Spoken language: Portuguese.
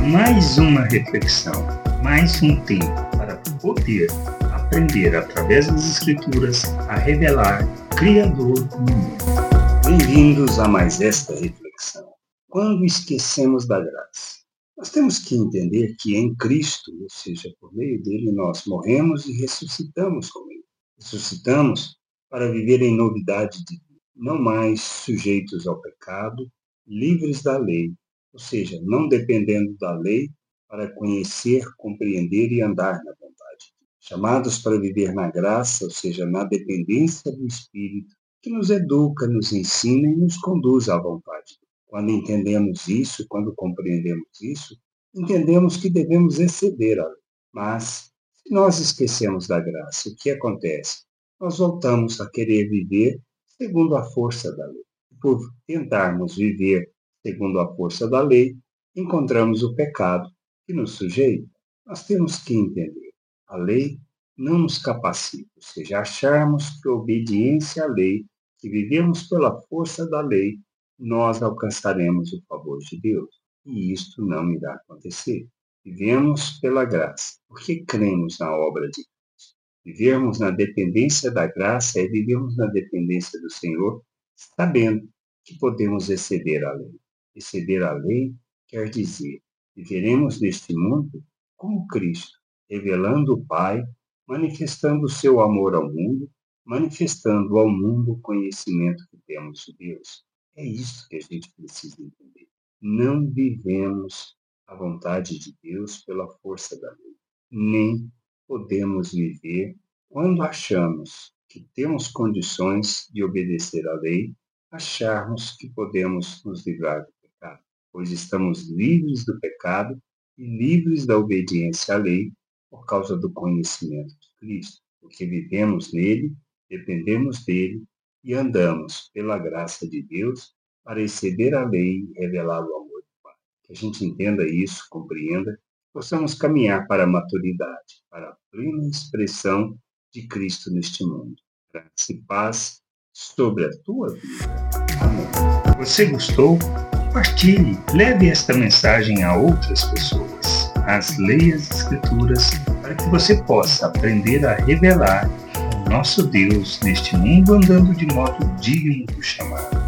mais uma reflexão, mais um tempo para poder aprender através das Escrituras a revelar o Criador no mundo. Bem-vindos a mais esta reflexão. Quando esquecemos da graça, nós temos que entender que em Cristo, ou seja, por meio dele, nós morremos e ressuscitamos com ele. Ressuscitamos para viver em novidade de vida, não mais sujeitos ao pecado, livres da lei, ou seja, não dependendo da lei para conhecer, compreender e andar na vontade. Chamados para viver na graça, ou seja, na dependência do Espírito, que nos educa, nos ensina e nos conduz à vontade. Quando entendemos isso, quando compreendemos isso, entendemos que devemos exceder a lei. Mas, se nós esquecemos da graça, o que acontece? Nós voltamos a querer viver segundo a força da lei. Por tentarmos viver segundo a força da lei, encontramos o pecado que nos sujeita. Nós temos que entender, a lei não nos capacita, ou seja, acharmos que a obediência à lei, que vivemos pela força da lei, nós alcançaremos o favor de Deus. E isto não irá acontecer. Vivemos pela graça, porque cremos na obra de Deus. Vivermos na dependência da graça é vivermos na dependência do Senhor, sabendo que podemos exceder a lei. Exceder a lei quer dizer, viveremos neste mundo como Cristo, revelando o Pai, manifestando o seu amor ao mundo, manifestando ao mundo o conhecimento que temos de Deus. É isso que a gente precisa entender. Não vivemos a vontade de Deus pela força da lei, nem podemos viver quando achamos que temos condições de obedecer à lei, acharmos que podemos nos livrar do pecado, pois estamos livres do pecado e livres da obediência à lei por causa do conhecimento de Cristo, porque vivemos nele, dependemos dele e andamos pela graça de Deus para exceder a lei e revelar o amor do Pai. Que a gente entenda isso, compreenda, possamos caminhar para a maturidade, para a plena expressão de Cristo neste mundo. Graça e paz sobre a tua vida. Amém. Você gostou? Compartilhe, leve esta mensagem a outras pessoas. Leia as Escrituras para que você possa aprender a revelar o nosso Deus neste mundo andando de modo digno do chamado.